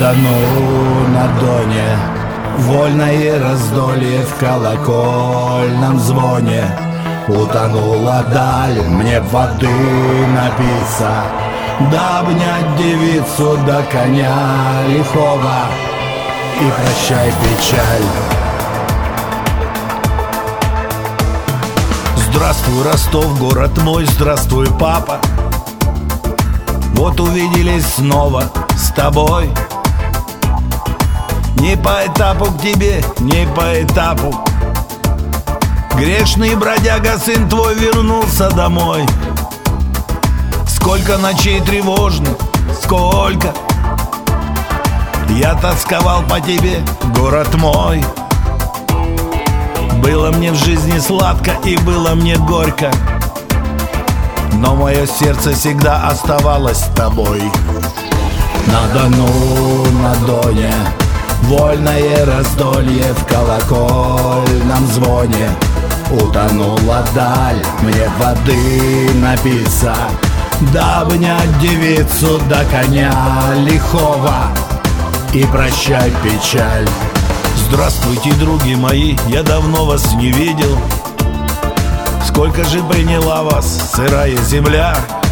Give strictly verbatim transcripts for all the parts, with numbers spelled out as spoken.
Дону, на Доне, вольное раздолье в колокольном звоне. Утонула даль, мне воды напиться, да обнять девицу до коня лихого. И прощай, печаль. Здравствуй, Ростов, город мой, здравствуй, папа. Вот увиделись снова с тобой. Не по этапу к тебе, не по этапу. Грешный бродяга, сын твой, вернулся домой. Сколько ночей тревожных, сколько я тосковал по тебе, город мой. Было мне в жизни сладко и было мне горько, но мое сердце всегда оставалось с тобой. На Дону, на Доне, вольное раздолье в колокольном звоне. Утонула даль, мне воды напиться, да обнять девицу до коня лихого. И прощай, печаль. Здравствуйте, други мои, я давно вас не видел. Сколько же приняла вас сырая земля.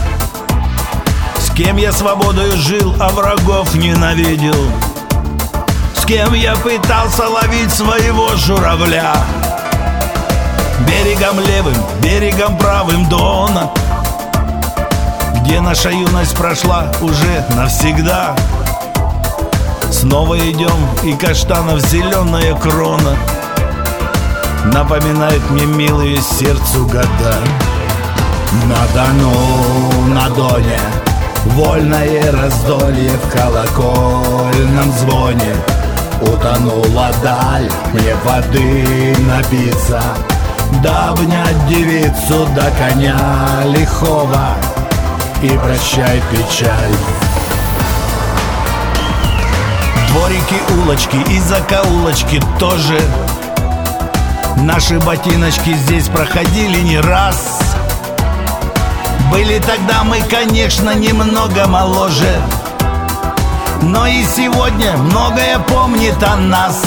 С кем я свободою жил, а врагов ненавидел. С кем я пытался ловить своего журавля. Берегом левым, берегом правым Дона, где наша юность прошла уже навсегда. Снова идем, и каштанов зеленая крона напоминает мне милые сердцу года. На Дону, на Доне, вольное раздолье в колокольном звоне. Утонула даль, мне воды напиться, да обнять девицу до коня лихого. И прощай, печаль. Дворики, улочки и закоулочки тоже. Наши ботиночки здесь проходили не раз. Были тогда мы, конечно, немного моложе, но и сегодня многое помнит о нас.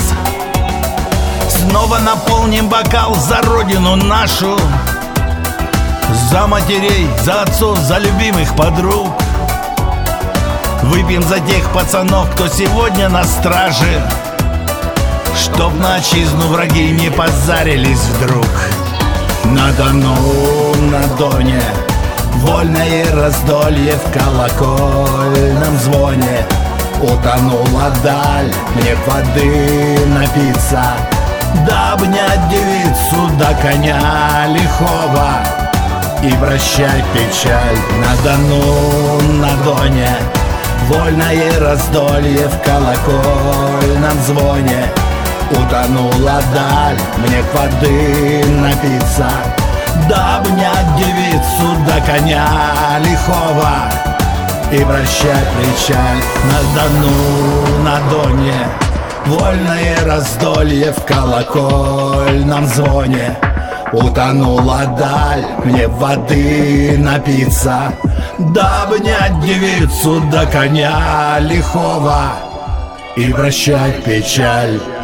Снова наполним бокал за родину нашу, за матерей, за отцов, за любимых подруг. Выпьем за тех пацанов, кто сегодня на страже, чтоб на отчизну враги не позарились вдруг. На Дону, на Доне, вольное раздолье в колокольном звоне. Утонула даль, мне воды напиться, да обнять девицу до коня лихого. И прощай, печаль. На Дону, на Доне, вольное раздолье в колокольном звоне. Утонула даль, мне воды напиться, да обнять девицу до коня лихого. И прощай, печаль. На Дону, на Доне, вольное раздолье в колокольном звоне. Утонула даль, мне воды напиться, да обнять девицу до коня лихого. И прощай, печаль.